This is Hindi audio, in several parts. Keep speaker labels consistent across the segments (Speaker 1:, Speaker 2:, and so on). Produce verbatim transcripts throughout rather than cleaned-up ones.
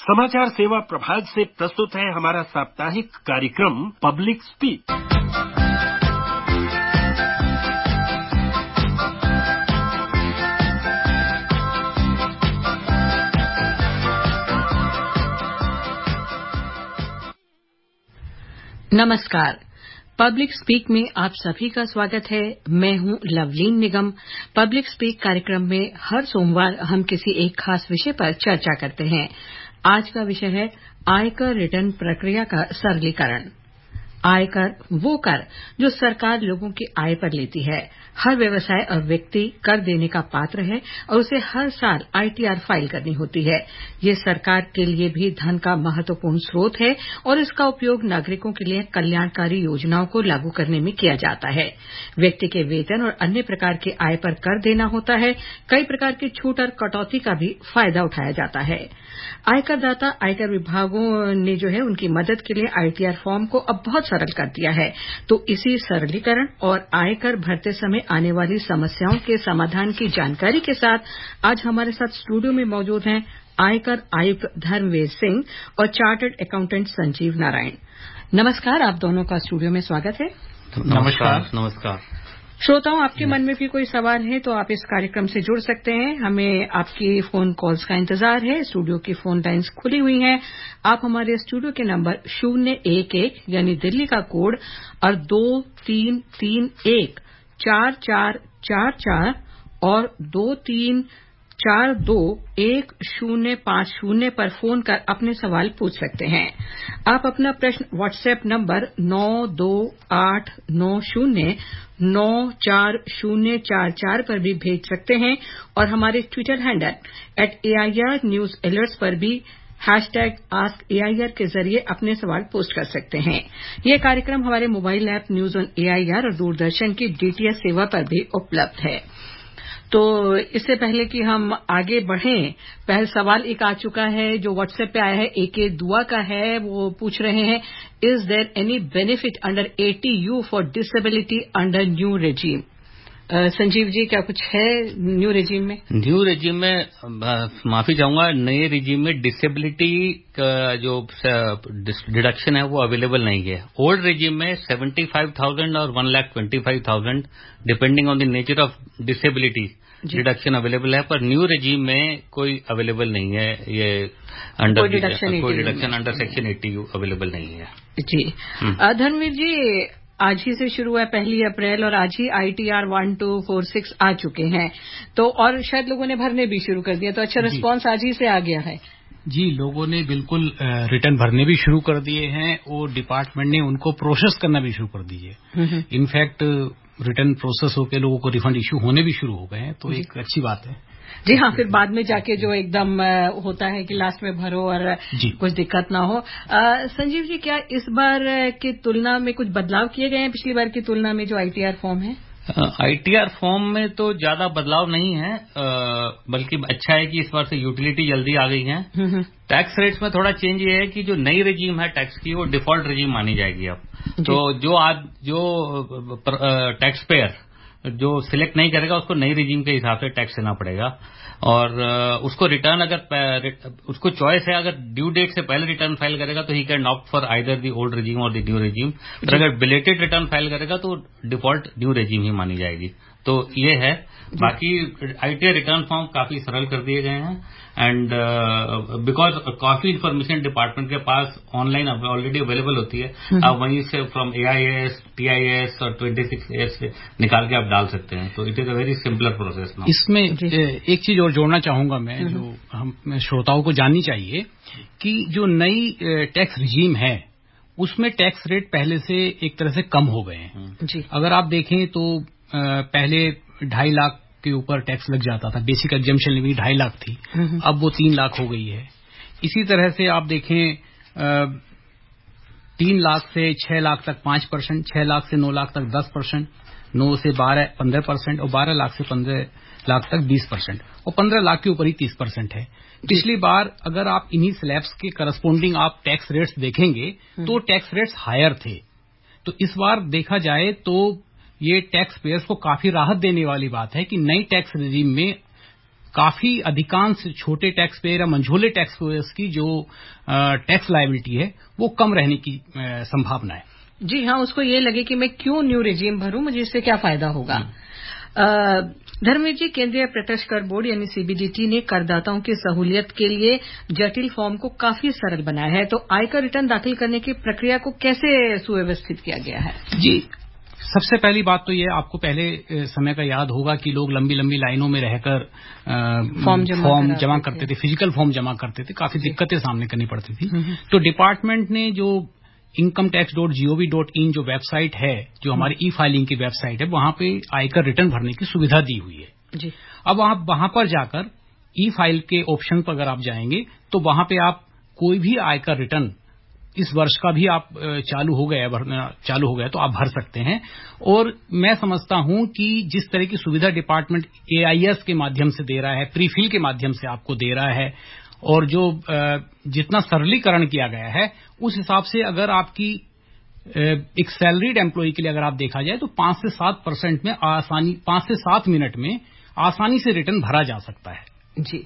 Speaker 1: समाचार सेवा प्रभाग से प्रस्तुत है हमारा साप्ताहिक कार्यक्रम पब्लिक स्पीक।
Speaker 2: नमस्कार, पब्लिक स्पीक में आप सभी का स्वागत है। मैं हूं लवलीन निगम। पब्लिक स्पीक कार्यक्रम में हर सोमवार हम किसी एक खास विषय पर चर्चा करते हैं। आज का विषय है आयकर रिटर्न प्रक्रिया का सरलीकरण। आयकर वो कर जो सरकार लोगों की आय पर लेती है। हर व्यवसाय और व्यक्ति कर देने का पात्र है और उसे हर साल आईटीआर फाइल करनी होती है। ये सरकार के लिए भी धन का महत्वपूर्ण स्रोत है और इसका उपयोग नागरिकों के लिए कल्याणकारी योजनाओं को लागू करने में किया जाता है। व्यक्ति के वेतन और अन्य प्रकार के आय पर कर देना होता है। कई प्रकार की छूट और कटौती का भी फायदा उठाया जाता है। आयकरदाता आयकर विभागों ने जो है उनकी मदद के लिए आईटीआर फॉर्म को अब बहुत सरल कर दिया है। तो इसी सरलीकरण और आयकर भरते समय आने वाली समस्याओं के समाधान की जानकारी के साथ आज हमारे साथ स्टूडियो में मौजूद हैं आयकर आयुक्त धर्मवीर सिंह और चार्टर्ड अकाउंटेंट संजीव नारायण। नमस्कार, आप दोनों का स्टूडियो में स्वागत है।
Speaker 3: नमस्कार। नमस्कार।
Speaker 2: श्रोताओं, आपके मन में भी कोई सवाल है तो आप इस कार्यक्रम से जुड़ सकते हैं। हमें आपकी फोन कॉल्स का इंतजार है। स्टूडियो की फोन लाइन्स खुली हुई हैं। आप हमारे स्टूडियो के नंबर शून्य एक एक यानी दिल्ली का कोड और दो तीन तीन एक चार चार चार चार और दो तीन चार दो एक शून्य पांच शून्य पर फोन कर अपने सवाल पूछ सकते हैं। आप अपना प्रश्न व्हाट्सएप नंबर नौ दो आठ नौ शून्य नौ चार शून्य चार चार पर भी भेज सकते हैं और हमारे Twitter handle at AIR news alerts पर भी हैशटैग आस्क एआईआर के जरिए अपने सवाल पोस्ट कर सकते हैं। यह कार्यक्रम हमारे mobile app news on AIR और दूरदर्शन की डीटीएच सेवा पर भी उपलब्ध है। तो इससे पहले कि हम आगे बढ़ें, पहला सवाल एक आ चुका है जो व्हाट्सएप पे आया है, एके दुआ का है। वो पूछ रहे हैं, is there any benefit under eighty U for disability under new regime? Sanjeev ji, क्या कुछ है न्यू रेजिम में?
Speaker 3: न्यू रेजिम में माफी चाहूंगा, नए रेजिम में डिसेबिलिटी का जो डिडक्शन है वो अवेलेबल नहीं है। ओल्ड रेजिम में सेवेंटी फाइव थाउजेंड और one lakh twenty five thousand depending on the nature of disability deduction available है, पर न्यू रेजिम में कोई अवेलेबल नहीं है। ये अंडर कोई deduction under section eighty available नहीं है।
Speaker 2: जी धर्मवीर जी, आज ही से शुरू है पहली अप्रैल और आज ही ITR one two four six आ चुके हैं, तो और शायद लोगों ने भरने भी शुरू कर दिया, तो अच्छा रिस्पांस आज ही से आ गया है।
Speaker 4: जी, लोगों ने बिल्कुल रिटर्न भरने भी शुरू कर दिए हैं और डिपार्टमेंट ने उनको प्रोसेस करना भी शुरू कर दिए। इनफैक्ट रिटर्न प्रोसेस होकर लोगों को रिफंड इश्यू होने भी शुरू हो गए हैं, तो एक अच्छी बात है।
Speaker 2: जी हाँ, फिर बाद में जाके जो एकदम होता है कि लास्ट में भरो और कुछ दिक्कत ना हो। आ, संजीव जी, क्या इस बार की तुलना में कुछ बदलाव किए गए हैं पिछली बार की तुलना में जो आईटीआर फॉर्म है?
Speaker 3: आईटीआर फॉर्म में तो ज्यादा बदलाव नहीं है, बल्कि अच्छा है कि इस बार से यूटिलिटी जल्दी आ गई है। टैक्स रेट्स में थोड़ा चेंज ये है कि जो नई रेजिम है टैक्स की, वो डिफॉल्ट रेजिम मानी जाएगी अब। तो जो आज जो टैक्स पेयर जो सिलेक्ट नहीं करेगा उसको नई रेजिम के हिसाब से टैक्स देना पड़ेगा, और उसको रिटर्न अगर उसको चॉइस है, अगर ड्यू डेट से पहले रिटर्न फाइल करेगा तो he can opt for either the old regime और दी न्यू रेजिम। पर अगर बिलेटेड रिटर्न फाइल करेगा तो डिफॉल्ट न्यू रेजिम ही मानी जाएगी। तो ये है। बाकी आईटीआर रिटर्न फॉर्म काफी सरल कर दिए गए हैं, एंड बिकॉज काफी इन्फॉर्मेशन डिपार्टमेंट के पास ऑनलाइन ऑलरेडी अवेलेबल होती है। आप वहीं से फ्रॉम एआईएस, टीआईएस और ट्वेंटी सिक्स एस से निकाल के आप डाल सकते हैं। तो it is a very simpler process.
Speaker 4: इसमें एक चीज और जोड़ना चाहूंगा मैं, जो हम श्रोताओं को जाननी चाहिए कि जो नई टैक्स रिजीम है उसमें टैक्स रेट पहले से एक तरह से कम हो गए हैं। अगर आप देखें तो पहले ढाई लाख के ऊपर टैक्स लग जाता था, बेसिक एग्जम्पशन लिमिट ढाई लाख थी, अब वो तीन लाख हो गई है। इसी तरह से आप देखें तीन लाख से छह लाख तक पांच परसेंट, छह लाख से नौ लाख तक दस परसेंट, नौ से बारह पंद्रह परसेंट और बारह लाख से पंद्रह लाख तक बीस परसेंट और पंद्रह लाख के ऊपर ही तीस परसेंट है। पिछली बार अगर आप इन्हीं स्लैब्स के करस्पॉन्डिंग आप टैक्स रेट्स देखेंगे तो टैक्स रेट्स हायर थे। तो इस बार देखा जाए तो ये टैक्स पेयर्स को काफी राहत देने वाली बात है कि नई टैक्स रेजिम में काफी अधिकांश छोटे टैक्स पेयर या मंझोले टैक्स पेयर्स की जो टैक्स लायबिलिटी है वो कम रहने की संभावना है।
Speaker 2: जी हाँ, उसको ये लगे कि मैं क्यों न्यू रेजिम भरूं, मुझे इससे क्या फायदा होगा। धर्मवीर जी, केंद्रीय प्रत्यक्ष कर बोर्ड यानी सीबीडीटी ने करदाताओं की सहूलियत के लिए जटिल फॉर्म को काफी सरल बनाया है, तो आयकर रिटर्न दाखिल करने की प्रक्रिया को कैसे सुव्यवस्थित किया गया है?
Speaker 4: जी, सबसे पहली बात तो ये आपको पहले समय का याद होगा कि लोग लंबी लंबी लाइनों में रहकर
Speaker 2: फॉर्म जमा,
Speaker 4: फॉर्म जमा करते थे, फिजिकल फॉर्म जमा करते थे, काफी दिक्कतें सामने करनी पड़ती थी। तो डिपार्टमेंट ने जो income tax dot gov dot in जो वेबसाइट है, जो हमारी ई फाइलिंग की वेबसाइट है, वहां पे आयकर रिटर्न भरने की सुविधा दी हुई है। जी। अब आप वहां पर जाकर ई फाइल के ऑप्शन पर अगर आप जाएंगे तो वहां पे आप कोई भी आयकर रिटर्न इस वर्ष का भी आप चालू हो गया भरना चालू हो गया तो आप भर सकते हैं। और मैं समझता हूं कि जिस तरह की सुविधा डिपार्टमेंट एआईएस के माध्यम से दे रहा है, प्रीफिल के माध्यम से आपको दे रहा है, और जो जितना सरलीकरण किया गया है उस हिसाब से अगर आपकी एक सैलरीड एम्प्लॉय के लिए अगर आप देखा जाए तो पांच से सात परसेंट में आसानी पांच से सात मिनट में आसानी से रिटर्न भरा जा सकता है।
Speaker 2: जी।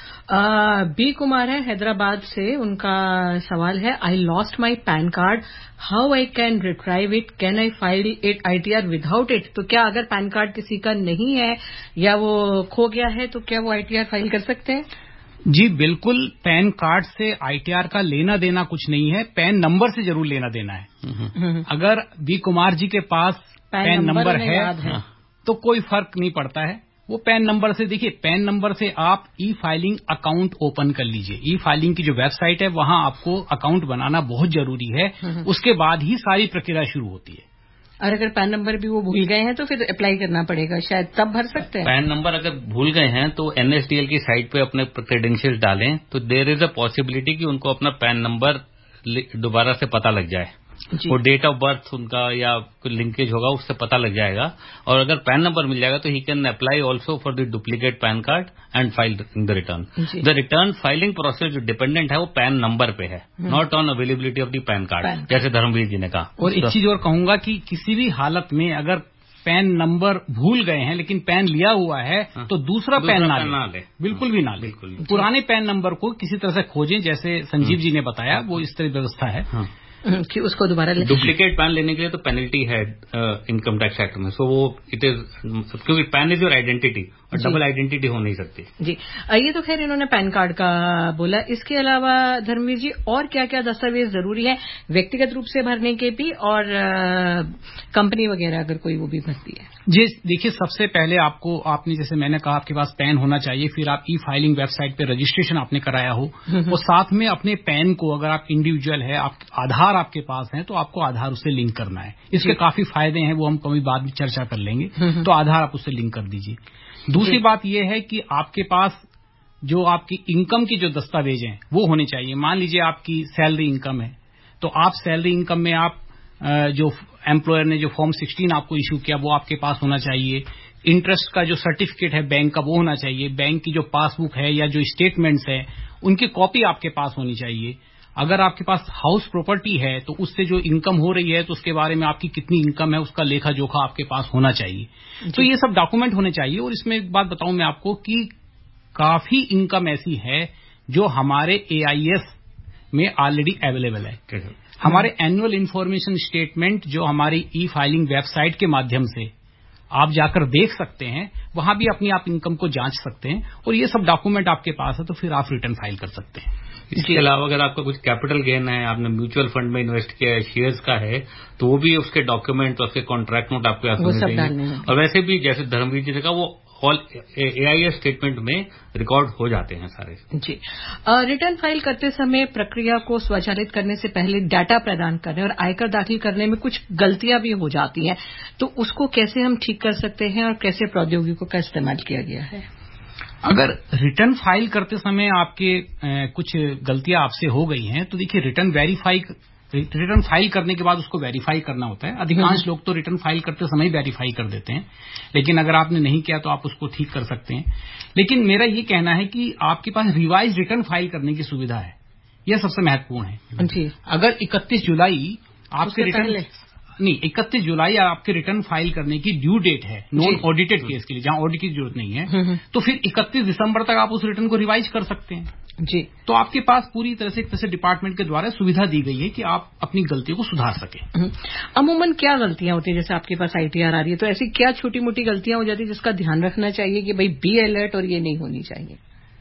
Speaker 2: बी कुमार है हैदराबाद से, उनका सवाल है, I lost my PAN card, how I can retrieve it, can I file it ITR without it? तो क्या अगर पैन कार्ड किसी का नहीं है या वो खो गया है तो क्या वो आईटीआर फाइल कर सकते हैं?
Speaker 4: जी बिल्कुल, पैन कार्ड से आईटीआर का लेना देना कुछ नहीं है, पैन नंबर से जरूर लेना देना है। अगर बी कुमार जी के पास पैन, पैन नंबर, नंबर है, है तो कोई फर्क नहीं पड़ता है। वो पैन नंबर से, देखिए पैन नंबर से आप ई फाइलिंग अकाउंट ओपन कर लीजिए। ई फाइलिंग की जो वेबसाइट है वहां आपको अकाउंट बनाना बहुत जरूरी है, उसके बाद ही सारी प्रक्रिया शुरू होती है।
Speaker 2: और अगर पैन नंबर भी वो भूल गए हैं तो फिर अप्लाई करना पड़ेगा, शायद तब भर सकते हैं।
Speaker 3: पैन नंबर अगर भूल गए हैं तो एनएसडीएल की साइट पे अपने क्रेडेंशियल डालें तो देयर इज अ पॉसिबिलिटी कि उनको अपना पैन नंबर दोबारा से पता लग जाए। वो डेट ऑफ बर्थ उनका या कोई लिंकेज होगा उससे पता लग जाएगा, और अगर पैन नंबर मिल जाएगा तो he can apply also for the duplicate PAN card and file the return. The return filing process जो डिपेंडेंट है वो पैन नंबर पे है, not on availability of the PAN card, जैसे धर्मवीर जी ने कहा।
Speaker 4: और एक चीज और कहूंगा कि किसी भी हालत में अगर पैन नंबर भूल गए हैं लेकिन पैन लिया हुआ है हाँ, तो दूसरा, दूसरा पैन ना ले, ना ले। बिल्कुल भी ना ले। पुराने पैन नंबर को किसी तरह से खोजें, जैसे संजीव जी ने बताया वो इस तरह व्यवस्था है हाँ।
Speaker 2: कि उसको दोबारा ले।
Speaker 3: डुप्लीकेट पैन लेने के लिए तो पेनल्टी है इनकम टैक्स एक्ट में, सो वो इट इज, क्योंकि पैन इज योर आइडेंटिटी और डबल आइडेंटिटी हो नहीं सकती।
Speaker 2: जी, ये तो खैर इन्होंने पैन कार्ड का बोला। इसके अलावा धर्मवीर जी और क्या क्या दस्तावेज जरूरी है व्यक्तिगत रूप से भरने के भी, और कंपनी वगैरह अगर कोई वो भी भरती है?
Speaker 4: जी देखिए, सबसे पहले आपको, आपने जैसे मैंने कहा आपके पास पैन होना चाहिए, फिर आप ई फाइलिंग वेबसाइट पे रजिस्ट्रेशन आपने कराया हो, और साथ में अपने पैन को, अगर आप इंडिविजुअल है, आप आधार आपके पास है तो आपको आधार उससे लिंक करना है। इसके काफी फायदे हैं, वो हम कभी बाद में चर्चा कर लेंगे। तो आधार आप उससे लिंक कर दीजिए। दूसरी बात यह है कि आपके पास जो आपकी इनकम की जो दस्तावेज हैं वो होने चाहिए। मान लीजिए आपकी सैलरी इनकम है तो आप सैलरी इनकम में आप जो एम्प्लॉयर ने जो फॉर्म सिक्सटीन आपको इशू किया वो आपके पास होना चाहिए। इंटरेस्ट का जो सर्टिफिकेट है बैंक का वो होना चाहिए। बैंक की जो पासबुक है या जो स्टेटमेंट्स है उनकी कॉपी आपके पास होनी चाहिए। अगर आपके पास हाउस प्रॉपर्टी है तो उससे जो इनकम हो रही है तो उसके बारे में आपकी कितनी इनकम है उसका लेखा जोखा आपके पास होना चाहिए। तो ये सब डॉक्यूमेंट होने चाहिए। और इसमें एक बात बताऊं मैं आपको कि काफी इनकम ऐसी है जो हमारे एआईएस में ऑलरेडी अवेलेबल है। हमारे एनुअल इन्फॉर्मेशन स्टेटमेंट जो हमारी ई फाइलिंग वेबसाइट के माध्यम से आप जाकर देख सकते हैं, वहां भी अपनी आप इनकम को जांच सकते हैं और ये सब डॉक्यूमेंट आपके पास है तो फिर आप रिटर्न फाइल कर सकते हैं।
Speaker 3: इसके अलावा अगर आपका कुछ कैपिटल गेन है, आपने म्यूचुअल फंड में इन्वेस्ट किया है, शेयर्स का है, तो वो भी उसके डॉक्यूमेंट, उसके कॉन्ट्रैक्ट नोट आपके पास होने चाहिए। और वैसे भी जैसे धर्मवीर जी ने कहा वो ऑल एआईएस स्टेटमेंट में रिकॉर्ड हो जाते हैं सारे।
Speaker 2: जी, रिटर्न फाइल करते समय प्रक्रिया को स्वचालित करने से पहले डाटा प्रदान करने और आयकर दाखिल करने में कुछ गलतियां भी हो जाती हैं, तो उसको कैसे हम ठीक कर सकते हैं और कैसे प्रौद्योगिकी का इस्तेमाल किया गया है?
Speaker 4: अगर रिटर्न फाइल करते समय आपके ए, कुछ गलतियां आपसे हो गई हैं तो देखिए रिटर्न वेरीफाई रिटर्न फाइल करने के बाद उसको वेरीफाई करना होता है। अधिकांश लोग तो रिटर्न फाइल करते समय वेरीफाई कर देते हैं, लेकिन अगर आपने नहीं किया तो आप उसको ठीक कर सकते हैं। लेकिन मेरा ये कहना है कि आपके पास रिवाइज रिटर्न फाइल करने की सुविधा है, यह सबसे महत्वपूर्ण है।
Speaker 2: जी,
Speaker 4: अगर इकतीस जुलाई आपके रिटर्न नहीं, इकतीस जुलाई आपके रिटर्न फाइल करने की ड्यू डेट है नॉन ऑडिटेड केस के लिए, जहां ऑडिट की जरूरत नहीं है, तो फिर इकतीस दिसंबर तक आप उस रिटर्न को रिवाइज कर सकते हैं जी। तो आपके पास पूरी तरह से एक तरह से डिपार्टमेंट के द्वारा सुविधा दी गई है कि आप अपनी गलतियों को सुधार सकें।
Speaker 2: अमूमन क्या गलतियां होती है, जैसे आपके पास आईटीआर आ रही है, तो ऐसी क्या छोटी मोटी गलतियां हो जाती है जिसका ध्यान रखना चाहिए कि भाई बी अलर्ट और ये नहीं होनी चाहिए?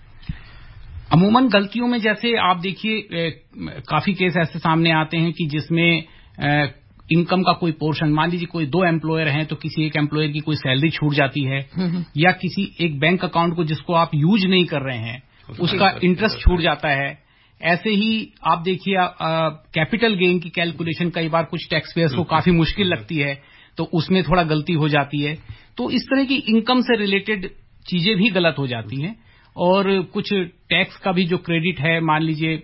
Speaker 4: अमूमन गलतियों में जैसे आप देखिए काफी केस ऐसे सामने आते हैं कि जिसमें इनकम का कोई पोर्शन, मान लीजिए कोई दो एम्प्लॉयर हैं तो किसी एक एम्प्लॉयर की कोई सैलरी छूट जाती है, या किसी एक बैंक अकाउंट को जिसको आप यूज नहीं कर रहे हैं उसका इंटरेस्ट छूट जाता है। ऐसे ही आप देखिए कैपिटल गेन की कैलकुलेशन कई बार कुछ टैक्स पेयर्स को काफी मुश्किल लगती है, तो उसमें थोड़ा गलती हो जाती है। तो इस तरह की इनकम से रिलेटेड चीजें भी गलत हो जाती हैं। और कुछ टैक्स का भी जो क्रेडिट है, मान लीजिए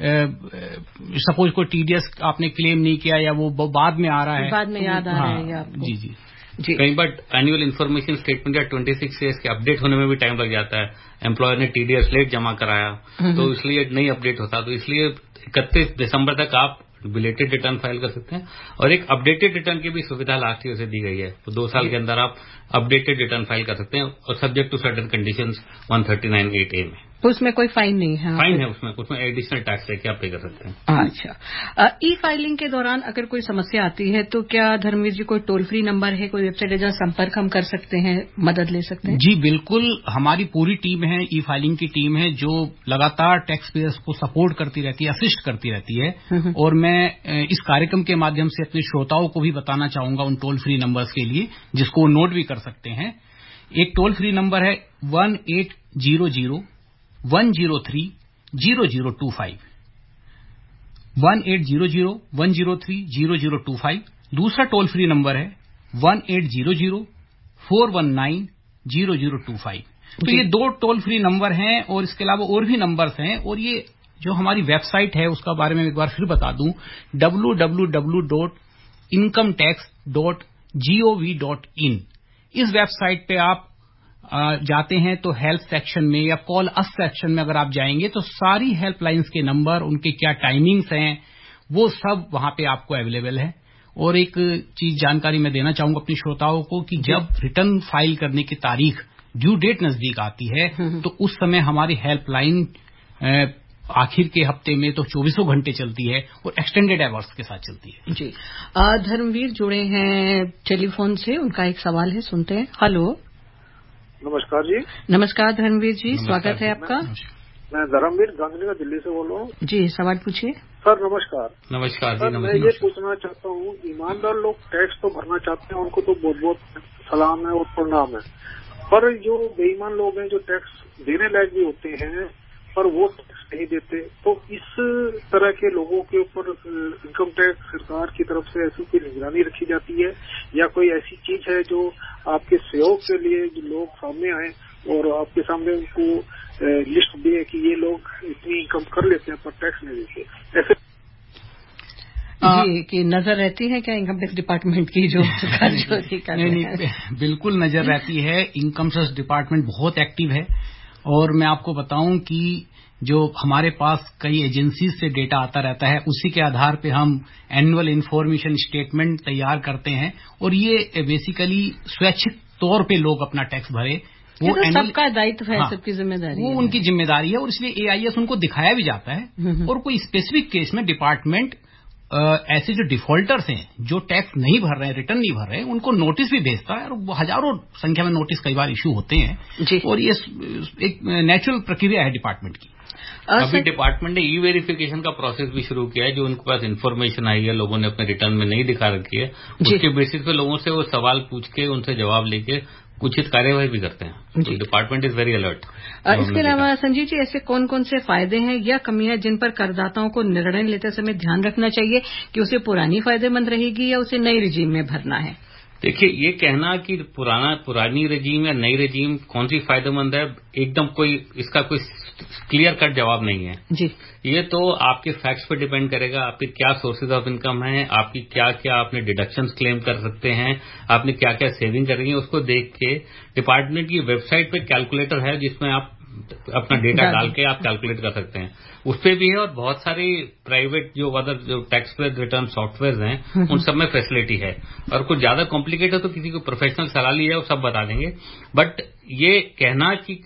Speaker 4: सपोज कोई टीडीएस आपने क्लेम नहीं किया या वो बाद में आ रहा है,
Speaker 2: बाद में याद आ रहा है आपको।
Speaker 4: जी जी
Speaker 3: जी। कई बार एनुअल इन्फॉर्मेशन स्टेटमेंट या छब्बीस ईयर्स के अपडेट होने में भी टाइम लग जाता है। एम्प्लॉयर ने टीडीएस लेट जमा कराया तो इसलिए नहीं अपडेट होता, तो इसलिए इकतीस दिसंबर तक आप बिलेटेड रिटर्न फाइल कर सकते हैं। और एक अपडेटेड रिटर्न की भी सुविधा लास्ट ईयर से दी गई है, तो दो साल के अंदर आप अपडेटेड रिटर्न फाइल कर सकते हैं और subject to certain conditions one thirty nine eight A में।
Speaker 2: तो उसमें कोई फाइन नहीं है?
Speaker 3: फाइन है उसमें, उसमें एडिशनल टैक्स है कि आप पे कर सकते हैं।
Speaker 2: अच्छा, ई फाइलिंग के दौरान अगर कोई समस्या आती है तो क्या धर्मवीर जी कोई टोल फ्री नंबर है, कोई वेबसाइट है जहां संपर्क हम कर सकते हैं, मदद ले सकते हैं?
Speaker 4: जी बिल्कुल, हमारी पूरी टीम है, ई फाइलिंग की टीम है जो लगातार टैक्स पेयर्स को सपोर्ट करती रहती है, असिस्ट करती रहती है। और मैं इस कार्यक्रम के माध्यम से अपने श्रोताओं को भी बताना चाहूंगा उन टोल फ्री नंबर्स के लिए, जिसको नोट भी कर सकते हैं। एक टोल फ्री नंबर है one eight zero zero one zero three zero zero two five, one eight zero zero one zero three zero zero two five. दूसरा टोल फ्री नंबर है one eight zero zero four one nine zero zero two five. तो ये दो टोल फ्री नंबर हैं और इसके अलावा और भी नंबर्स हैं। और ये जो हमारी वेबसाइट है उसका बारे में एक बार फिर बता दूं, W W W dot income tax dot G O V dot in. इस वेबसाइट पे आप जाते हैं तो हेल्प सेक्शन में या कॉल अस सेक्शन में अगर आप जाएंगे तो सारी हेल्पलाइंस के नंबर, उनके क्या टाइमिंग्स हैं, वो सब वहां पे आपको अवेलेबल है। और एक चीज जानकारी मैं देना चाहूंगा अपने श्रोताओं को कि जब रिटर्न फाइल करने की तारीख, ड्यू डेट नजदीक आती है तो उस समय हमारी हेल्पलाइन आखिर के हफ्ते में तो चौबीसों घंटे चलती है और एक्सटेंडेड आवर्स के साथ चलती है।
Speaker 2: जी, धर्मवीर जुड़े हैं टेलीफोन से, उनका एक सवाल है, सुनते हैं। हेलो,
Speaker 5: नमस्कार जी।
Speaker 2: नमस्कार धर्मवीर जी, स्वागत है आपका।
Speaker 5: मैं धर्मवीर गांधीनगर दिल्ली से बोल रहा हूँ
Speaker 2: जी, सवाल पूछिए।
Speaker 5: सर नमस्कार।
Speaker 3: नमस्कार जी।
Speaker 5: सर मैं ये पूछना चाहता हूँ, ईमानदार लोग टैक्स तो भरना चाहते हैं, उनको तो बहुत बहुत सलाम है और प्रणाम है, पर जो बेईमान लोग हैं जो टैक्स देने लायक भी होते हैं पर वो टैक्स नहीं देते, तो इस तरह के लोगों के ऊपर इनकम टैक्स सरकार की तरफ से ऐसी कोई निगरानी रखी जाती है या कोई ऐसी चीज है जो आपके सहयोग के लिए जो लोग सामने आए और आपके सामने उनको लिस्ट दिए कि ये लोग इतनी इनकम कर लेते हैं पर टैक्स नहीं देते, ऐसे
Speaker 2: जी की नजर रहती है क्या इनकम टैक्स डिपार्टमेंट की जो कार्रवाई कर रहे हैं?
Speaker 4: नहीं, बिल्कुल नजर रहती है। इनकम टैक्स डिपार्टमेंट बहुत एक्टिव है और मैं आपको बताऊं कि जो हमारे पास कई एजेंसीज से डेटा आता रहता है उसी के आधार पे हम एनुअल इन्फॉर्मेशन स्टेटमेंट तैयार करते हैं। और ये बेसिकली स्वैच्छिक तौर पे लोग अपना टैक्स भरे,
Speaker 2: वो तो सबका दायित्व है, हाँ, सबकी जिम्मेदारी
Speaker 4: वो
Speaker 2: है,
Speaker 4: उनकी जिम्मेदारी है और इसलिए एआईएस उनको दिखाया भी जाता है। और कोई स्पेसिफिक केस में डिपार्टमेंट ऐसे जो डिफॉल्टर्स हैं जो टैक्स नहीं भर रहे हैं, रिटर्न नहीं भर रहे हैं, उनको नोटिस भी भेजता है और हजारों संख्या में नोटिस कई बार इशू होते हैं। और ये एक नेचुरल प्रक्रिया है डिपार्टमेंट की।
Speaker 3: अभी डिपार्टमेंट ने ई वेरिफिकेशन का प्रोसेस भी शुरू किया है, जो उनके पास इन्फॉर्मेशन आई है, लोगों ने अपने रिटर्न में नहीं दिखा रखी है, उसके बेसिस पे लोगों से वो सवाल पूछ के उनसे जवाब लेके उचित कार्यवाही भी करते हैं। तो डिपार्टमेंट इज वेरी अलर्ट।
Speaker 2: इसके अलावा संजीव जी, ऐसे कौन कौन से फायदे हैं या कमियां जिन पर करदाताओं को निर्णय लेते समय ध्यान रखना चाहिए कि उसे पुरानी फायदेमंद रहेगी या उसे नई रजीम में भरना है?
Speaker 3: देखिए, ये कहना कि पुराना पुरानी रजीम या नई रजीम कौन सी फायदेमंद है, एकदम कोई इसका कोई क्लियर कट जवाब नहीं है
Speaker 2: जी।
Speaker 3: ये तो आपके फैक्ट्स पर डिपेंड करेगा, आपके क्या सोर्सेज ऑफ इनकम है, आपकी क्या क्या आपने डिडक्शंस क्लेम कर सकते हैं, आपने क्या क्या सेविंग करनी है, उसको देख के डिपार्टमेंट की वेबसाइट पे कैलकुलेटर है जिसमें आप अपना डेटा डाल के आप कैलकुलेट कर सकते हैं। उस पे भी है और बहुत सारी प्राइवेट जो अदर जो टैक्स पेयर रिटर्न सॉफ्टवेयर हैं उन सब में फैसिलिटी है। और कुछ ज्यादा कॉम्प्लिकेटेड है तो किसी को प्रोफेशनल सलाह ली है वो सब बता देंगे। बट ये कहना कि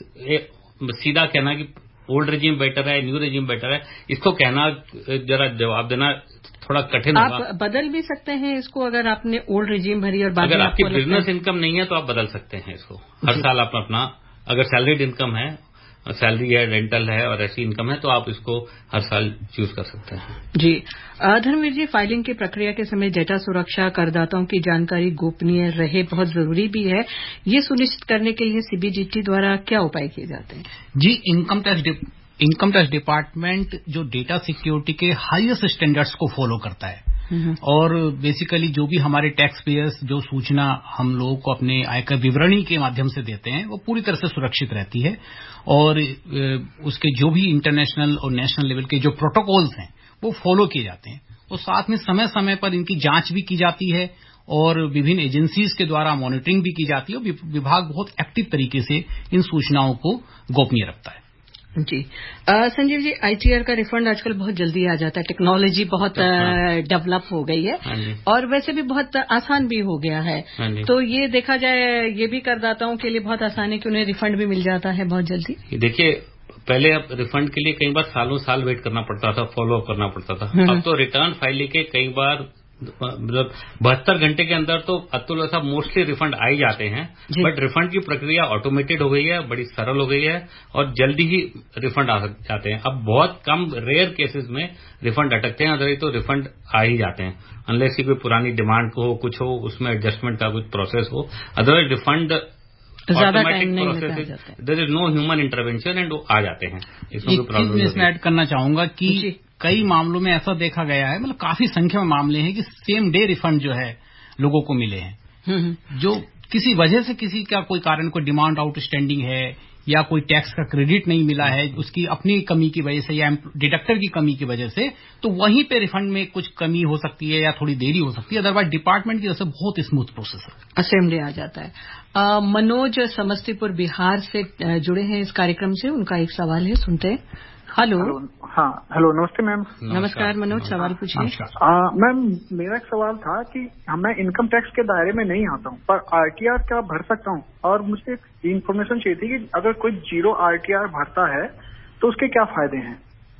Speaker 3: सीधा कहना कि ओल्ड रेजिम बेटर है, न्यू रेजिम बेटर है, इसको कहना जरा जवाब देना थोड़ा कठिन होगा।
Speaker 2: आप बदल भी सकते हैं इसको अगर आपने ओल्ड रेजिम भरी और बाद में
Speaker 3: अगर आपकी
Speaker 2: आपको
Speaker 3: बिजनेस इनकम नहीं है तो आप बदल सकते हैं इसको। हर साल आप अपना अगर सैलरीड इनकम है, सैलरी है, रेंटल है और ऐसी इनकम है तो आप इसको हर साल चूज कर सकते हैं।
Speaker 2: जी धर्मवीर जी, फाइलिंग की प्रक्रिया के समय डेटा सुरक्षा, करदाताओं की जानकारी गोपनीय रहे बहुत जरूरी भी है। ये सुनिश्चित करने के लिए सीबीडीटी द्वारा क्या उपाय किए जाते हैं?
Speaker 4: जी, income tax income tax department जो डेटा सिक्योरिटी के हाईएस्ट स्टैंडर्ड्स को फॉलो करता है और बेसिकली जो भी हमारे टैक्स पेयर्स जो सूचना हम लोगों को अपने आयकर विवरणी के माध्यम से देते हैं वो पूरी तरह से सुरक्षित रहती है। और उसके जो भी इंटरनेशनल और नेशनल लेवल के जो प्रोटोकॉल्स हैं वो फॉलो किए जाते हैं। और साथ में समय समय पर इनकी जांच भी की जाती है और विभिन्न एजेंसीज के द्वारा मॉनिटरिंग भी की जाती है। विभाग बहुत एक्टिव तरीके से इन सूचनाओं को गोपनीय रखता है।
Speaker 2: जी आ, संजीव जी, आईटीआर का रिफंड आजकल बहुत जल्दी आ जाता है, टेक्नोलॉजी बहुत डेवलप हो गई है और वैसे भी बहुत आसान भी हो गया है। तो ये देखा जाए ये भी करदाताओं के लिए बहुत आसान है कि उन्हें रिफंड भी मिल जाता है बहुत जल्दी।
Speaker 3: देखिए, पहले अब रिफंड के लिए कई बार सालों साल वेट करना पड़ता था, फॉलो अप करना पड़ता था। अब तो रिटर्न फाइलिंग के कई बार मतलब बहत्तर घंटे के अंदर तो अतुल ऐसा मोस्टली रिफंड आ ही जाते हैं। बट रिफंड की प्रक्रिया ऑटोमेटेड हो गई है, बड़ी सरल हो गई है और जल्दी ही रिफंड आ जाते हैं। अब बहुत कम रेयर केसेस में रिफंड अटकते हैं, अदरवाइज तो रिफंड आ ही जाते हैं अनलेस की कोई पुरानी डिमांड को हो, कुछ हो, उसमें एडजस्टमेंट का कुछ प्रोसेस हो। Otherwise refund automatic process, there is no human intervention and वो आ जाते हैं। इसमें कोई प्रॉब्लम नहीं।
Speaker 4: इसमें ऐड करना चाहूंगा कि कई मामलों में ऐसा देखा गया है, मतलब काफी संख्या में मामले हैं कि सेम डे रिफंड जो है लोगों को मिले हैं। जो किसी वजह से किसी का कोई कारण, कोई डिमांड आउटस्टैंडिंग है या कोई टैक्स का क्रेडिट नहीं मिला है उसकी अपनी कमी की वजह से या डिडक्टर की कमी की वजह से, तो वहीं पे रिफंड में कुछ कमी हो सकती है या थोड़ी देरी हो सकती है। अदरवाइज डिपार्टमेंट की तरफ से बहुत स्मूथ प्रोसेस है,
Speaker 2: असेंबली आ जाता है। आ, मनोज समस्तीपुर बिहार से जुड़े हैं इस कार्यक्रम से, उनका एक सवाल है, सुनते हैं। हेलो।
Speaker 5: हाँ, हेलो, नमस्ते मैम।
Speaker 2: नमस्कार मनोज, सवाल पूछिए।
Speaker 5: मैम, मेरा एक सवाल था कि मैं इनकम टैक्स के दायरे में नहीं आता हूँ पर आरटीआर क्या भर सकता हूँ, और मुझे एक इन्फॉर्मेशन चाहिए थी कि अगर कोई जीरो आरटीआर भरता है तो उसके क्या फायदे हैं।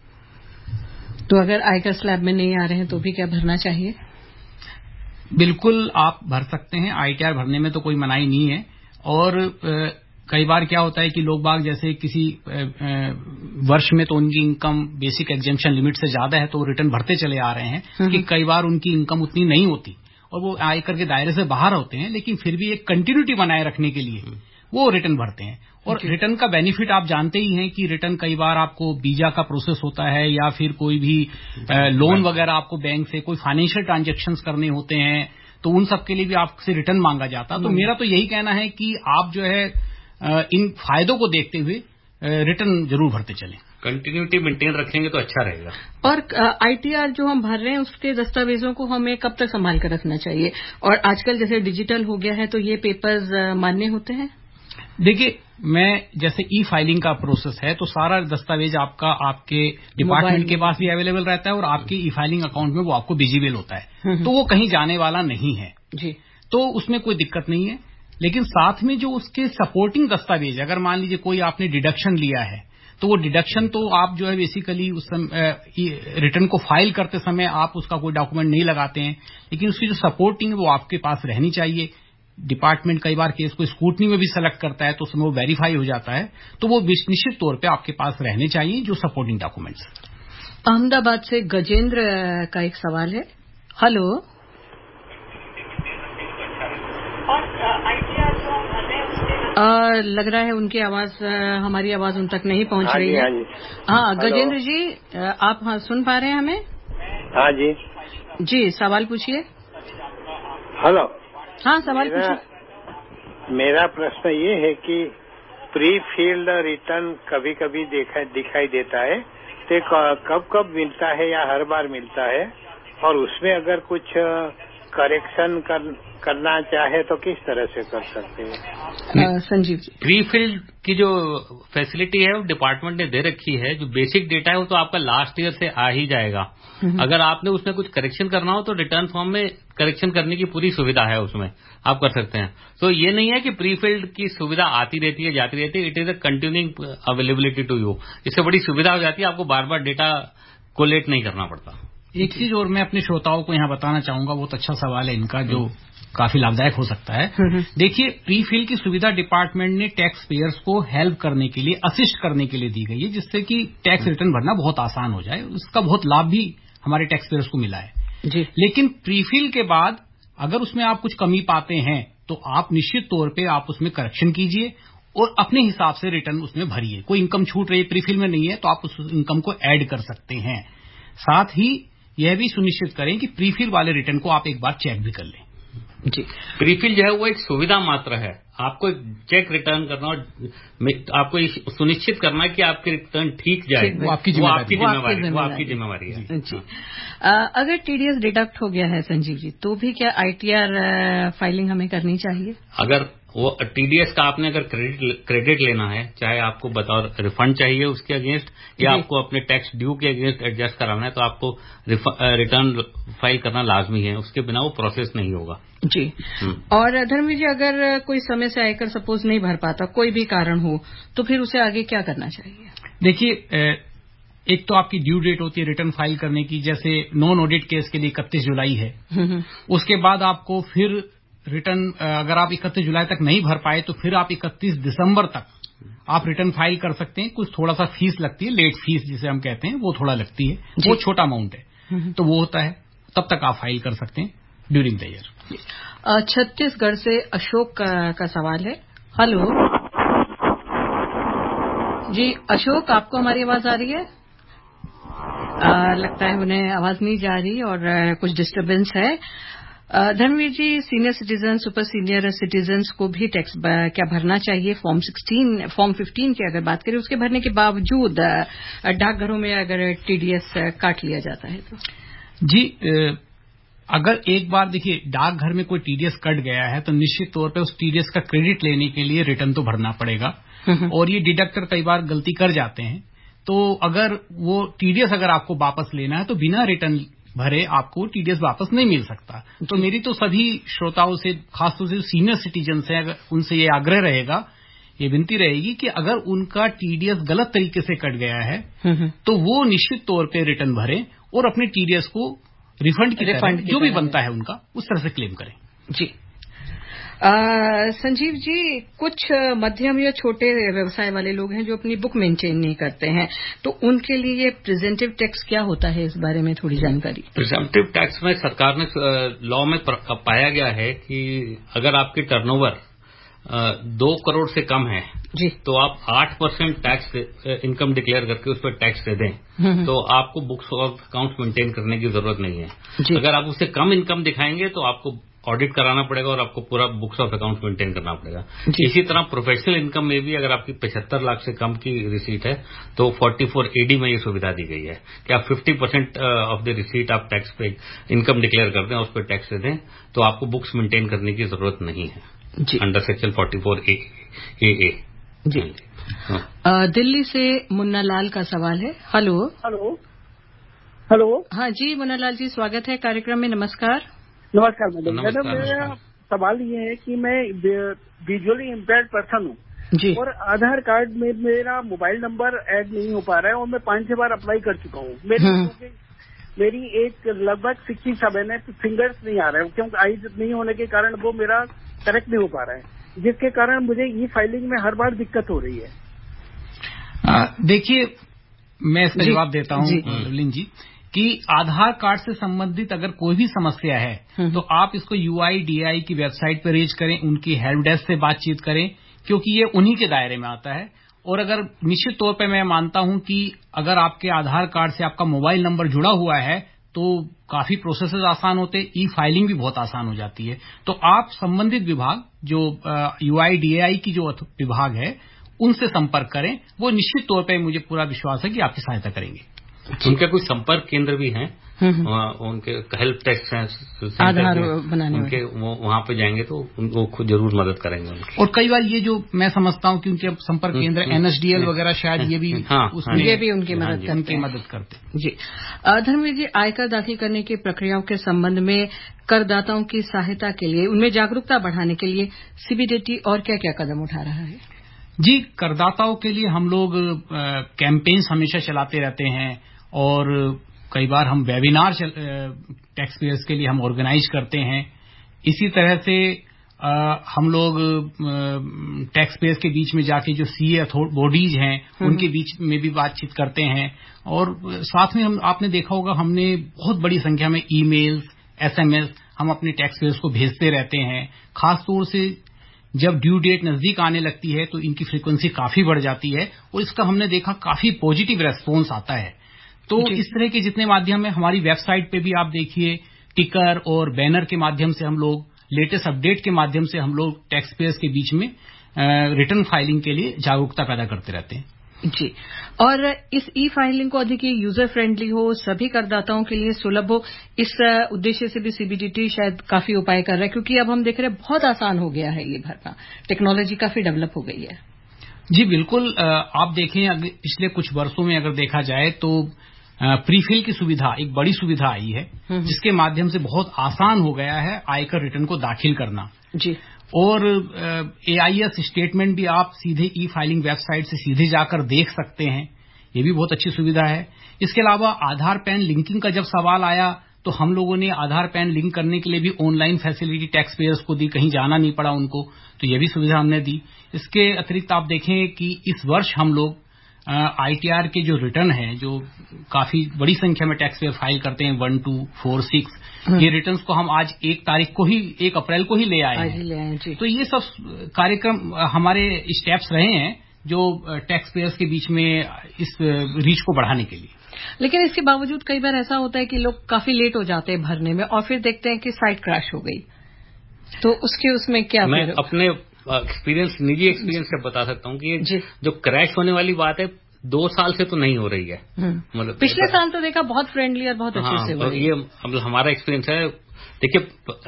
Speaker 2: तो अगर आयकर स्लैब में नहीं आ रहे हैं तो भी क्या भरना चाहिए?
Speaker 4: बिल्कुल आप भर सकते हैं, आईटीआर भरने में तो कोई मनाही नहीं है। और आ, कई बार क्या होता है कि लोग बाग जैसे किसी वर्ष में तो उनकी इनकम बेसिक एग्जेम्पशन लिमिट से ज्यादा है तो वो रिटर्न भरते चले आ रहे हैं कि कई बार उनकी इनकम उतनी नहीं होती और वो आयकर के दायरे से बाहर होते हैं, लेकिन फिर भी एक कंटिन्यूटी बनाए रखने के लिए वो रिटर्न भरते हैं। और रिटर्न का बेनिफिट आप जानते ही हैं कि रिटर्न कई बार आपको वीजा का प्रोसेस होता है या फिर कोई भी लोन वगैरह आपको बैंक से कोई फाइनेंशियल ट्रांजेक्शंस करने होते हैं तो उन सब के लिए भी आपसे रिटर्न मांगा जाता। तो मेरा तो यही कहना है कि आप जो है इन फायदों को देखते हुए रिटर्न जरूर भरते चलें।
Speaker 3: कंटिन्यूटी मेंटेन रखेंगे तो अच्छा रहेगा।
Speaker 2: और आईटीआर जो हम भर रहे हैं उसके दस्तावेजों को हमें कब तक संभाल कर रखना चाहिए? और आजकल जैसे डिजिटल हो गया है तो ये पेपर्स मान्य होते हैं?
Speaker 4: देखिए, मैं जैसे ई फाइलिंग का प्रोसेस है तो सारा दस्तावेज आपका आपके डिपार्टमेंट के पास भी अवेलेबल रहता है और आपके ई फाइलिंग अकाउंट में वो आपको विजिबल होता है, तो वो कहीं जाने वाला नहीं है जी, तो उसमें कोई दिक्कत नहीं है। लेकिन साथ में जो उसके सपोर्टिंग दस्तावेज, अगर मान लीजिए कोई आपने डिडक्शन लिया है तो वो डिडक्शन तो आप जो है बेसिकली उस रिटर्न को फाइल करते समय आप उसका कोई डॉक्यूमेंट नहीं लगाते हैं, लेकिन उसकी जो सपोर्टिंग है वो आपके पास रहनी चाहिए। डिपार्टमेंट कई बार केस को स्क्रूटनी में भी सेलेक्ट करता है तो उसमें वो वेरीफाई हो जाता है, तो वो निश्चित तौर पे आपके पास रहने चाहिए जो सपोर्टिंग डॉक्यूमेंट्स।
Speaker 2: अहमदाबाद से गजेंद्र का एक सवाल है। हेलो। आ, लग रहा है उनकी आवाज, हमारी आवाज उन तक नहीं पहुंच रही है। हाँ गजेंद्र जी, आप हाँ सुन पा रहे हैं हमें?
Speaker 6: हाँ जी
Speaker 2: जी, सवाल पूछिए।
Speaker 6: हेलो।
Speaker 2: हाँ, सवाल पूछिए।
Speaker 6: मेरा प्रश्न ये है कि प्री फील्ड रिटर्न कभी कभी देखा दिखाई देता है, तो कब कब मिलता है या हर बार मिलता है, और उसमें अगर कुछ करेक्शन कर, करना चाहे तो किस तरह से कर सकते हैं?
Speaker 2: संजीव जी,
Speaker 3: प्री फिल्ड की जो फैसिलिटी है वो डिपार्टमेंट ने दे रखी है। जो बेसिक डेटा है वो तो आपका लास्ट ईयर से आ ही जाएगा। अगर आपने उसमें कुछ करेक्शन करना हो तो रिटर्न फॉर्म में करेक्शन करने की पूरी सुविधा है, उसमें आप कर सकते हैं। तो ये नहीं है कि प्री फिल्ड की सुविधा आती रहती है जाती रहती है। It is a continuing availability to you. इससे बड़ी सुविधा हो जाती है, आपको बार बार डेटा कोलेक्ट नहीं करना पड़ता।
Speaker 4: एक चीज और मैं अपने श्रोताओं को यहाँ बताना चाहूंगा, बहुत अच्छा सवाल है इनका जो काफी लाभदायक हो सकता है। देखिए, प्री फिल की सुविधा डिपार्टमेंट ने टैक्स पेयर्स को हेल्प करने के लिए, असिस्ट करने के लिए दी गई है, जिससे कि टैक्स रिटर्न भरना बहुत आसान हो जाए। उसका बहुत लाभ भी हमारे टैक्स पेयर्स को मिला है जी। लेकिन प्री फिल के बाद अगर उसमें आप कुछ कमी पाते हैं तो आप निश्चित तौर पे आप उसमें करेक्शन कीजिए और अपने हिसाब से रिटर्न उसमें भरिए। कोई इनकम छूट रही है प्री फिल में नहीं है तो आप उस इनकम को ऐड कर सकते हैं। साथ ही यह भी सुनिश्चित करें कि प्री फिल वाले रिटर्न को आप एक बार चेक भी कर लें
Speaker 3: जी। प्री फिल जो है वो एक सुविधा मात्र है। आपको चेक रिटर्न करना और आपको सुनिश्चित करना है कि आपके रिटर्न ठीक जाए,
Speaker 4: वो आपकी जिम्मेवारी
Speaker 3: वो आपकी जिम्मेवारी है
Speaker 2: जी। अगर टीडीएस डिडक्ट हो गया है संजीव जी, तो भी क्या आईटीआर फाइलिंग हमें करनी चाहिए?
Speaker 3: अगर वो टीडीएस का आपने अगर क्रेडिट क्रेडिट लेना है, चाहे आपको बतौर रिफंड चाहिए उसके अगेंस्ट या आपको अपने टैक्स ड्यू के अगेंस्ट एडजस्ट कराना है, तो आपको रिटर्न फाइल करना लाजमी है। उसके बिना वो प्रोसेस नहीं होगा
Speaker 2: जी। और धर्मवीर जी, अगर कोई समय से आयकर सपोज नहीं भर पाता, कोई भी कारण हो, तो फिर उसे आगे क्या करना चाहिए?
Speaker 4: देखिए, एक तो आपकी ड्यू डेट होती है रिटर्न फाइल करने की, जैसे नॉन ऑडिट केस के लिए इकतीस जुलाई है। उसके बाद आपको फिर रिटर्न, अगर आप इकतीस जुलाई तक नहीं भर पाए तो फिर आप इकतीस दिसंबर तक आप रिटर्न फाइल कर सकते हैं। कुछ थोड़ा सा फीस लगती है, लेट फीस जिसे हम कहते हैं, वो थोड़ा लगती है, वो छोटा अमाउंट है तो वो होता है, तब तक आप फाइल कर सकते हैं ड्यूरिंग द ईयर।
Speaker 2: छत्तीसगढ़ से अशोक का, का सवाल है। हेलो जी अशोक, आपको हमारी आवाज आ रही है? आ, लगता है उन्हें आवाज नहीं जा रही और आ, कुछ डिस्टरबेंस है। Dharamveer ji, senior citizen, super senior citizens को भी टैक्स क्या भरना चाहिए? फॉर्म सोलह, फॉर्म पंद्रह की अगर बात करें, उसके भरने के बावजूद डाकघरों में अगर टीडीएस काट लिया जाता है तो?
Speaker 4: जी, अगर एक बार देखिए डाकघर में कोई टीडीएस कट गया है तो निश्चित तौर पे उस टीडीएस का क्रेडिट लेने के लिए रिटर्न तो भरना पड़ेगा। और ये डिडक्टर कई बार गलती कर जाते हैं, तो अगर वो टीडीएस अगर आपको वापस लेना है तो बिना रिटर्न भरे आपको टीडीएस वापस नहीं मिल सकता। तो मेरी तो सभी श्रोताओं से, खासतौर से सीनियर सिटीजन से, अगर उनसे ये आग्रह रहेगा, ये विनती रहेगी कि अगर उनका टीडीएस गलत तरीके से कट गया है तो वो निश्चित तौर पे रिटर्न भरें और अपने टीडीएस को रिफंड की तरह जो भी बनता है उनका उस तरह से क्लेम करें
Speaker 2: जी। आ, संजीव जी, कुछ मध्यम या छोटे व्यवसाय वाले लोग हैं जो अपनी बुक मेंटेन नहीं करते हैं, तो उनके लिए ये प्रिजेंटिव टैक्स क्या होता है, इस बारे में थोड़ी जानकारी?
Speaker 3: प्रिजेंटिव टैक्स में सरकार ने लॉ में पाया गया है कि अगर आपकी टर्नओवर दो करोड़ से कम है जी, तो आप आठ परसेंट टैक्स इनकम डिक्लेयर करके उस पर टैक्स दे दें तो आपको बुक्स ऑफ अकाउंट्स मेंटेन करने की जरूरत नहीं है। अगर आप उससे कम इनकम दिखाएंगे तो आपको ऑडिट कराना पड़ेगा और आपको पूरा बुक्स ऑफ अकाउंट्स मेंटेन करना पड़ेगा। इसी तरह प्रोफेशनल इनकम में भी अगर आपकी पचहत्तर लाख से कम की रिसीट है तो चौवालीस एडी में ये सुविधा दी गई है कि आप पचास परसेंट ऑफ द रिसीट आप टैक्स पे इनकम डिक्लेयर कर दें, उस पर टैक्स दे दें, तो आपको बुक्स मेंटेन करने की जरूरत नहीं है अंडर सेक्शन चौवालीस ए ए
Speaker 2: जी। हाँ। दिल्ली से मुन्ना लाल का सवाल है। हेलो
Speaker 7: हेलो हेलो
Speaker 2: हाँ जी मुन्ना लाल जी, स्वागत है कार्यक्रम में। नमस्कार।
Speaker 7: नमस्कार मैडम। मैडम मेरा सवाल ये है कि मैं विजुअली इम्पेयर्ड पर्सन हूँ और आधार कार्ड में मेरा मोबाइल नंबर ऐड नहीं हो पा रहा है और मैं पांच छह बार अप्लाई कर चुका हूँ। मेरी मेरी एक लगभग सिक्सटी सेवन है, फिंगर्स नहीं आ रहे हैं क्योंकि आईज नहीं होने के कारण वो मेरा करेक्ट नहीं हो पा रहा है, जिसके कारण मुझे ई फाइलिंग में हर बार दिक्कत हो रही है।
Speaker 4: देखिए, मैं इसका जवाब देता हूँ लवलीन जी कि आधार कार्ड से संबंधित अगर कोई भी समस्या है तो आप इसको यूआईडीएआई की वेबसाइट पर रेज करें, उनकी हेल्प डेस्क से बातचीत करें, क्योंकि ये उन्हीं के दायरे में आता है। और अगर निश्चित तौर पे मैं मानता हूं कि अगर आपके आधार कार्ड से आपका मोबाइल नंबर जुड़ा हुआ है तो काफी प्रोसेसेस आसान होते, ई फाइलिंग भी बहुत आसान हो जाती है। तो आप संबंधित विभाग जो यूआईडीएआई की जो विभाग है उनसे संपर्क करें, वो निश्चित तौर पे मुझे पूरा विश्वास है कि आपकी सहायता करेंगे
Speaker 3: उनके कुछ संपर्क केंद्र भी हैं, उनके हेल्प डेस्क हैं,
Speaker 2: आधार बनाने
Speaker 3: उनके वहां पे जाएंगे तो उनको खुद जरूर मदद करेंगे उनकी।
Speaker 4: और कई बार ये जो मैं समझता हूँ कि उनके संपर्क केंद्र एनएसडीएल वगैरह शायद ये भी
Speaker 3: हाँ,
Speaker 4: उसमें
Speaker 2: ये भी उनकी मदद करते
Speaker 4: उनकी मदद करते
Speaker 2: जी। धर्मवीर जी, आयकर दाखिल करने की प्रक्रियाओं के संबंध में करदाताओं की सहायता के लिए, उनमें जागरूकता बढ़ाने के लिए सीबीडीटी और क्या क्या कदम उठा रहा है?
Speaker 4: जी, करदाताओं के लिए हम लोग कैंपेन्स हमेशा चलाते रहते हैं और कई बार हम वेबिनार टैक्स पेयर्स के लिए हम ऑर्गेनाइज करते हैं। इसी तरह से आ, हम लोग टैक्स पेयर्स के बीच में जाके जो सीए बॉडीज हैं उनके बीच में भी बातचीत करते हैं और साथ में हम आपने देखा होगा हमने बहुत बड़ी संख्या में ईमेल्स, एसएमएस हम अपने टैक्स पेयर्स को भेजते रहते हैं। खासतौर से जब ड्यू डेट नजदीक आने लगती है तो इनकी फ्रीक्वेंसी काफी बढ़ जाती है और इसका हमने देखा काफी पॉजिटिव रेस्पॉन्स आता है। तो इस तरह के जितने माध्यम है, हमारी वेबसाइट पे भी आप देखिए टिकर और बैनर के माध्यम से हम लोग, लेटेस्ट अपडेट के माध्यम से हम लोग टैक्स पेयर्स के बीच में रिटर्न फाइलिंग के लिए जागरूकता पैदा करते रहते हैं।
Speaker 2: जी, और इस ई फाइलिंग को अधिक यूजर फ्रेंडली हो, सभी करदाताओं के लिए सुलभ हो, इस उद्देश्य से भी सीबीडीटी शायद काफी उपाय कर रहा है, क्योंकि अब हम देख रहे हैं बहुत आसान हो गया है ये भरना, टेक्नोलॉजी काफी डेवलप हो गई है।
Speaker 4: जी बिल्कुल, आप देखें पिछले कुछ वर्षों में अगर देखा जाए तो प्रीफिल की सुविधा एक बड़ी सुविधा आई है जिसके माध्यम से बहुत आसान हो गया है आयकर रिटर्न को दाखिल करना।
Speaker 2: जी,
Speaker 4: और एआईएस स्टेटमेंट भी आप सीधे ई फाइलिंग वेबसाइट से सीधे जाकर देख सकते हैं, ये भी बहुत अच्छी सुविधा है। इसके अलावा आधार पैन लिंकिंग का जब सवाल आया तो हम लोगों ने आधार पैन लिंक करने के लिए भी ऑनलाइन फैसिलिटी टैक्स पेयर्स को दी, कहीं जाना नहीं पड़ा उनको, तो ये भी सुविधा हमने दी। इसके अतिरिक्त आप देखें कि इस वर्ष हम लोग आईटीआर के जो रिटर्न है, जो काफी बड़ी संख्या में टैक्स पेयर फाइल करते हैं, वन टू फोर सिक्स, ये रिटर्न्स को हम आज एक तारीख को ही, एक अप्रैल को ही ले आए हैं।
Speaker 2: ले आए जी।
Speaker 4: तो ये सब कार्यक्रम हमारे स्टेप्स रहे हैं जो टैक्स पेयर्स के बीच में इस रीच को बढ़ाने के लिए।
Speaker 2: लेकिन इसके बावजूद कई बार ऐसा होता है कि लोग काफी लेट हो जाते हैं भरने में और फिर देखते हैं कि साइट क्रैश हो गई, तो उसके उसमें क्या?
Speaker 3: मैं अपने एक्सपीरियंस, निजी एक्सपीरियंस से बता सकता हूँ कि जो क्रैश होने वाली बात है दो साल से तो नहीं हो रही है।
Speaker 2: मतलब पिछले साल तो देखा बहुत फ्रेंडली और बहुत अच्छे से
Speaker 3: हो रही है। ये हमारा एक्सपीरियंस है। देखिए,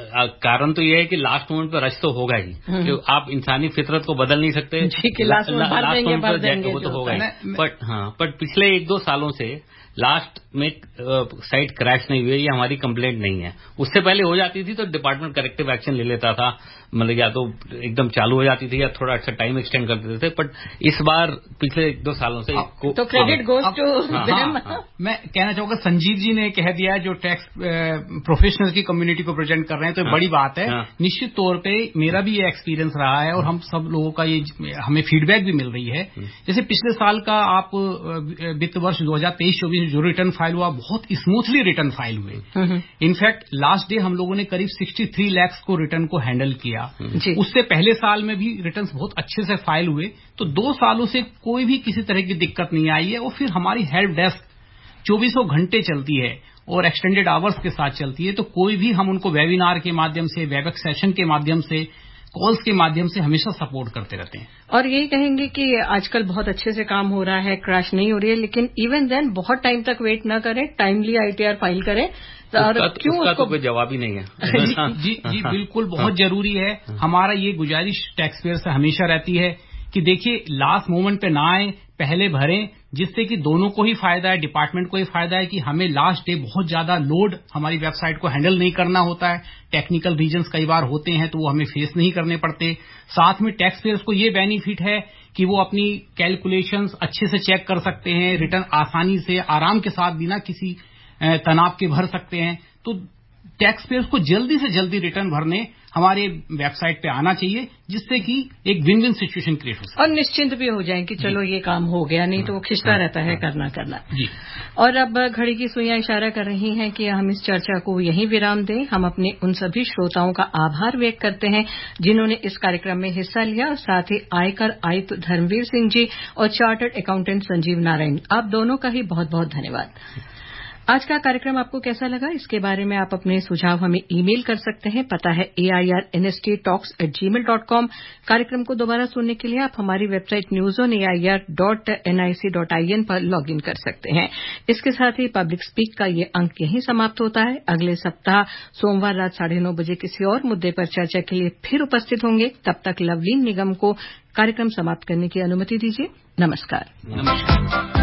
Speaker 3: कारण तो ये है कि लास्ट मोमेंट पे रश तो होगा ही, कि आप इंसानी फितरत को बदल नहीं सकते
Speaker 2: कि लास्ट मोमेंट पर
Speaker 3: वो तो होगा ही। बट हाँ, बट पिछले एक दो सालों से लास्ट में साइट क्रैश नहीं हुई, ये हमारी कंप्लेंट नहीं है। उससे पहले हो जाती थी तो डिपार्टमेंट करेक्टिव एक्शन ले लेता था, मतलब या तो एकदम चालू हो जाती थी या थोड़ा अच्छा टाइम एक्सटेंड कर देते थे। बट इस बार पिछले एक दो सालों से
Speaker 2: तो क्रेडिट गोज टू
Speaker 4: मैं कहना चाहूंगा, संजीव जी ने कह दिया जो टैक्स प्रोफेशनल की कम्युनिटी को प्रेजेंट कर रहे हैं, तो हाँ, बड़ी बात है। हाँ, निश्चित तौर पे मेरा भी ये एक्सपीरियंस रहा है और हम सब लोगों का ये हमें फीडबैक भी मिल रही है। जैसे पिछले साल का आप वित्त वर्ष दो हजार तेईस चौबीस जो रिटर्न फाइल हुआ, बहुत स्मूथली रिटर्न फाइल हुए। इनफैक्ट लास्ट डे हम लोगों ने करीब तिरसठ लाख को रिटर्न को हैंडल किया। उससे पहले साल में भी रिटर्न्स बहुत अच्छे से फाइल हुए, तो दो सालों से कोई भी किसी तरह की दिक्कत नहीं आई है। और फिर हमारी हेल्प डेस्क चौबीसों घंटे चलती है और एक्सटेंडेड आवर्स के साथ चलती है, तो कोई भी हम उनको वेबिनार के माध्यम से, वेबएक्स सेशन के माध्यम से, कॉल्स के माध्यम से हमेशा सपोर्ट करते रहते हैं।
Speaker 2: और यही कहेंगे कि आजकल बहुत अच्छे से काम हो रहा है, क्रैश नहीं हो रही है, लेकिन इवन देन बहुत टाइम तक वेट न करें, टाइमली आईटीआर फाइल करें।
Speaker 3: और उसका, क्यों उसका उसको तो कोई जवाब ही नहीं है।
Speaker 4: जी जी, जी बिल्कुल, बहुत जरूरी है। हमारा ये गुजारिश टैक्स पेयर से हमेशा रहती है कि देखिए, लास्ट मोमेंट पे ना आए, पहले भरें, जिससे कि दोनों को ही फायदा है, डिपार्टमेंट को ही फायदा है कि हमें लास्ट डे बहुत ज्यादा लोड हमारी वेबसाइट को हैंडल नहीं करना होता है। टेक्निकल रीजंस कई बार होते हैं तो वो हमें फेस नहीं करने पड़ते। साथ में टैक्स पेयर्स को ये बेनिफिट है कि वो अपनी कैलकुलेशंस अच्छे से चेक कर सकते हैं, रिटर्न आसानी से, आराम के साथ, बिना किसी तनाव के भर सकते हैं। तो टैक्स पेयर्स को जल्दी से जल्दी रिटर्न भरने हमारे वेबसाइट पे आना चाहिए, जिससे कि एक विन विन सिचुएशन क्रिएट हो सके
Speaker 2: और निश्चिंत भी हो जाए कि चलो ये काम हो गया, नहीं तो वो खिंचता रहता है करना करना जी। और अब घड़ी की सुइयां इशारा कर रही हैं कि हम इस चर्चा को यहीं विराम दें। हम अपने उन सभी श्रोताओं का आभार व्यक्त करते हैं जिन्होंने इस कार्यक्रम में हिस्सा लिया, और साथ ही आयकर आयुक्त धर्मवीर सिंह जी और चार्टर्ड अकाउंटेंट संजीव नारायण, आप दोनों का ही बहुत बहुत धन्यवाद। आज का कार्यक्रम आपको कैसा लगा, इसके बारे में आप अपने सुझाव हमें ईमेल कर सकते हैं। पता है A I R N S T talks at Gmail dot com. कार्यक्रम को दोबारा सुनने के लिए आप हमारी website news on A I R dot N I C dot I N पर लॉग इन कर सकते हैं। इसके साथ ही पब्लिक स्पीक का ये अंक यहीं समाप्त होता है। अगले सप्ताह सोमवार रात साढ़े नौ बजे किसी और मुद्दे पर चर्चा के लिए फिर उपस्थित होंगे। तब तक लवलीन निगम को कार्यक्रम समाप्त करने की अनुमति दीजिए। नमस्कार।
Speaker 3: नमस्कार।